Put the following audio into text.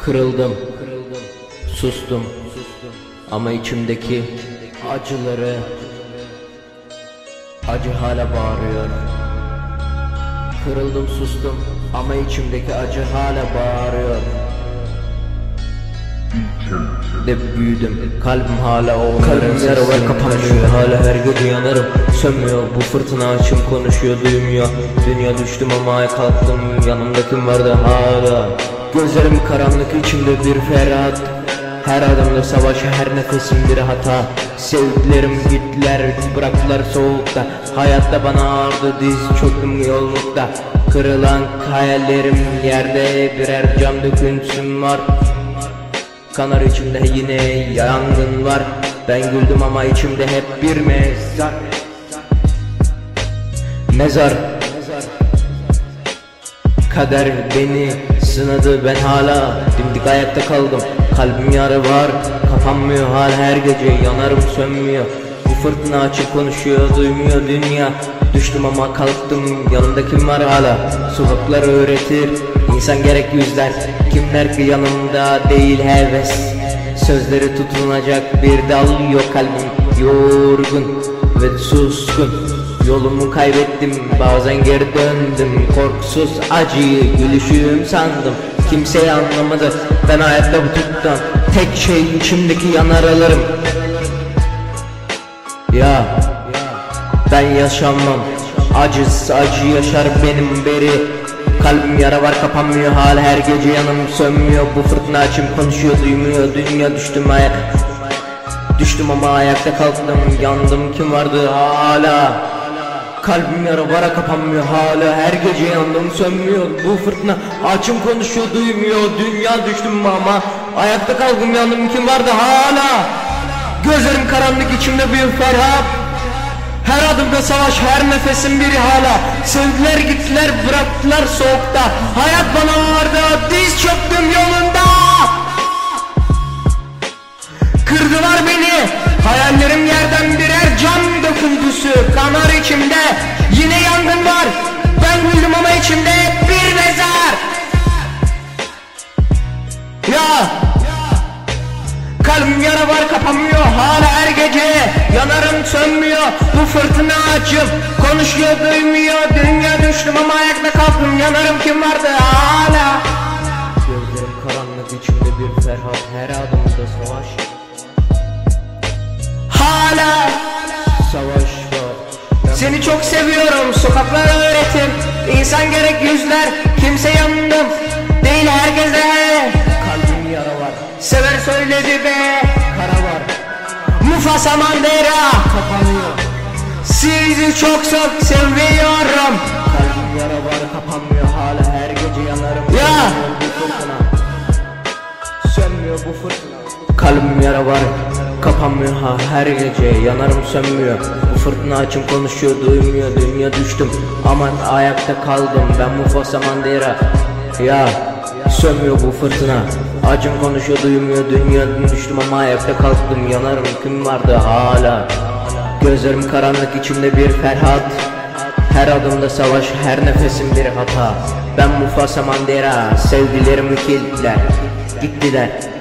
Kırıldım, sustum ama içimdeki acı hala bağırıyor. Kırıldım, sustum ama içimdeki acı hala bağırıyor. De büyüdüm, kalbim hala o kalbim yara var, kapanmıyor. Hala her gece yanarım, sönmüyor. Bu fırtına açım konuşuyor, duymuyor. Dünya düştüm ama kalktım, yanımda kim vardı hala. Gözlerim karanlık, içimde bir ferhat. Her adımda savaş, her nefesim bir hata. Sevdiklerim gittiler, bıraktılar soğukta. Hayatta bana ağırdı, diz çöktüm yollukta. Kırılan hayallerim yerde, birer cam döküntüm var. Kanar içimde yine yangın var. Ben güldüm ama içimde hep bir mezar. Kader beni sınadı, ben hala dimdik ayakta kaldım. Kalbim yara var, kapanmıyor hala, her gece yanarım sönmüyor. Bu fırtına açık konuşuyor, duymuyor dünya. Düştüm ama kalktım, yanımda kim var hala. Sokaklar öğretir, insan gerek yüzler. Kimler ki yanımda değil heves. Sözleri tutunacak bir dal yok, kalbim yorgun ve suskun. Yolumu kaybettim, bazen geri döndüm. Korkusuz acıyı gülüşüm sandım. Kimseyi anlamadı, ben hayatta bu tuttan. Tek şey içimdeki yanar alırım. Ya ben yaşamam, acı yaşar benim beri. Kalbim yara var, kapanmıyor hala, her gece yanım sönmüyor. Bu fırtına açım konuşuyor, duymuyor dünya. Düştüm ama ayakta kalktım, yandım kim vardı hala. Kalbim yara var, kapanmıyor hala, her gece yandım sönmüyor. Bu fırtına açım konuşuyor, duymuyor dünya. Düştüm ama ayakta kalktım, yandım kim vardı hala. Gözlerim karanlık, içimde bir ferhat. Her adımda savaş, her nefesim bir hala. Sevdiler gittiler, bıraktılar soğukta. Hayat bana ağırdı, diz çöktüm yolunda. Kırdılar beni, hayallerim yerden birer cam döküntüsü. Kanar içimde, yine yangın var. Ben güldüm ama içimde bir mezar. Ya kalbim yara var, kapanmıyor hala, her gece yanarım sönmüyor. Bu fırtına açım konuşuyor, duymuyor dünya. Düştüm ama ayakta kalktım, yanarım kim vardı hala. Gözlerim karanlık, içimde bir ferhat. Her adımda savaş, hala savaş var. Seni çok seviyorum, sokaklar öğretim. İnsan gerek yüzler, kimse yandım değil herkese. Kalbim yara var, sever söyledi be, kara var. Mufasa Mandela kapanıyor. Sizi çok seviyorum. Kalbim yara var, kapanmıyor hala, her gece yanarım. Ya bu fırtına sönmüyor, bu fırtına. Kalbim yara var, kapanmıyor her gece yanarım sönmüyor. Bu fırtına açım konuşuyor, duymuyor dünya. Düştüm ama ayakta kaldım, ben Mufasa Mandela. Ya sönmüyor bu fırtına, acım konuşuyor, duymuyor dünya. Düştüm ama ayakta kalktım, yanarım kim vardı hala. Gözlerim karanlık, içimde bir ferhat. Her adımda savaş, her nefesim bir hata. Ben Mufasa Mandela, sevgilerimi kilitler gittiler.